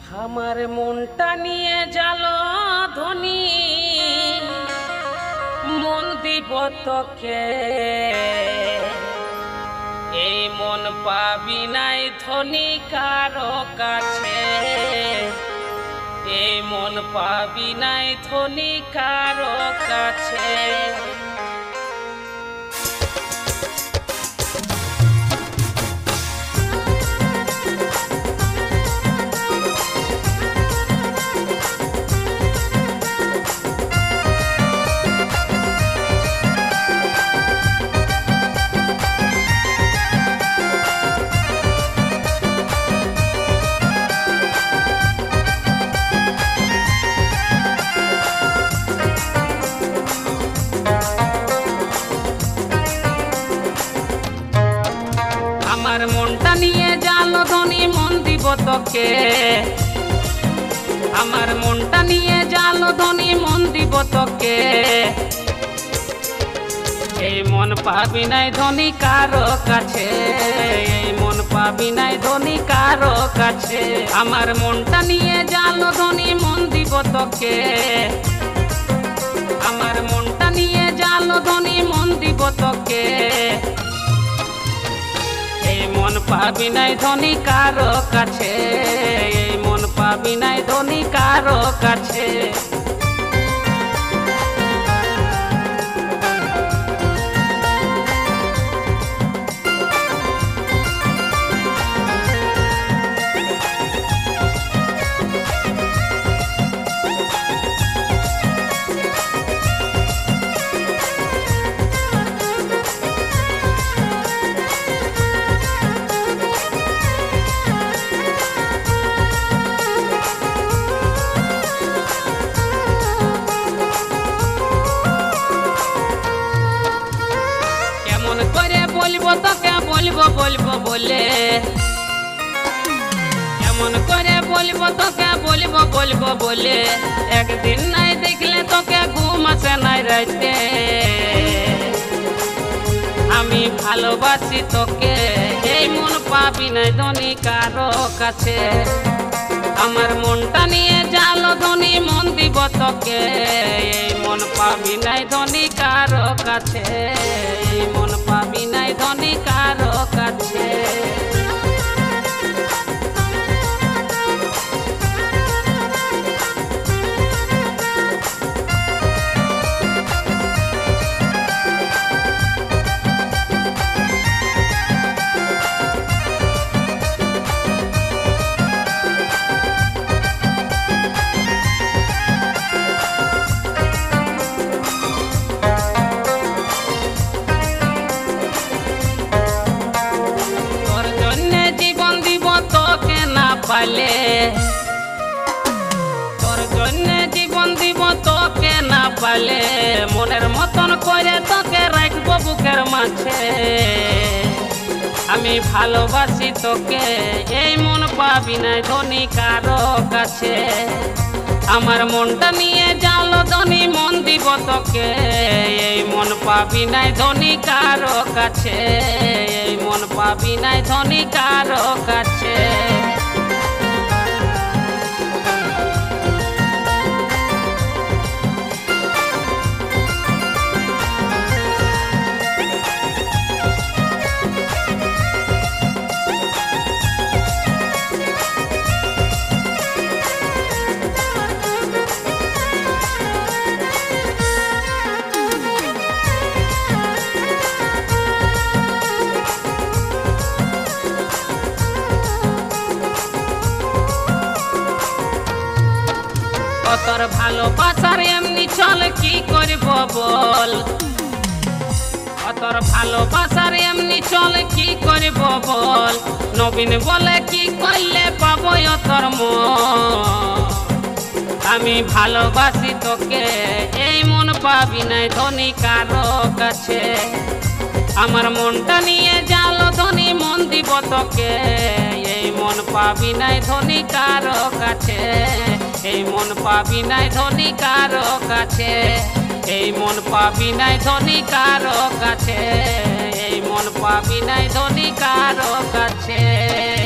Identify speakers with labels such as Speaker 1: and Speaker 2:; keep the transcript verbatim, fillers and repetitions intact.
Speaker 1: আমার মনটা নিয়ে জালো ধনী মন দিব তোকে, এই মন পাবি নাই ধনী কারো কাছে, এই মন পাবি নাই ধনী কারো কাছে। আমার মনটা নিয়ে জালো ধনী মন দিব তোকে, আমার মনটা নিয়ে জালো ধনী মন দিব তোকে, এই মন পাবি নাই ধনী কারো কাছে, এই মন পাবি নাই ধনী কারো কাছে। আমার মনটা নিয়ে জালো ধনী মন দিব তোকে, আমার মনটা নিয়ে জালো ধনী মন দিব তোকে, এই মন পাবি নাই ধনী কারো কাছে, এই মন পাবি নাই ধনী কারো কাছে। বলবো তোকে বলবো বলবো বলে, এমন করে বলবো তোকে বলবো বলবো বলে, একদিন নাই দেখলে তোকে ঘুম আসে নাই রাইতে। আমি ভালোবাসি তোকে, এই মন পাবি নাই ধনী কারো কাছে। আমার মনটা নিয়ে জালো ধনী মন দিব তোকে, এই মন পাবি নাই ধনী কারো কাছে, এই মন পাবি নাই ধনী কারো কাছে। পালে তোর জন্য জীবন দিব তোকে না পালে, মনের মতন করে তোকে রাখবো বুকের মাঝে। আমি ভালোবাসি তোকে, এই মন পাবি নাই ধনী কারো কাছে। আমার মনটা নিয়ে জালো ধনী মন দিব তোকে, এই মন পাবি নাই ধনী কারো কাছে, এই মন পাবি নাই ধনী কারো কাছে। তোর ভালোবাসার এমনি চল কি করব বল, তোর ভালোবাসার এমনি চল কি করব বল, নবীন বলে কি করলে পাবো তোর মন। আমি ভালোবাসি তোকে, এই মন পাবি নাই ধনী কারো কাছে। আমার মনটা নিয়ে জালো ধনী মন দিব তোকে, এই মন পাবি নাই ধনী কারো কাছে, এই মন পাবি নাই ধনী কারো কাছে, এই মন পাবি নাই ধনী কারো কাছে, এই মন পাবি নাই ধনী কারো কাছে।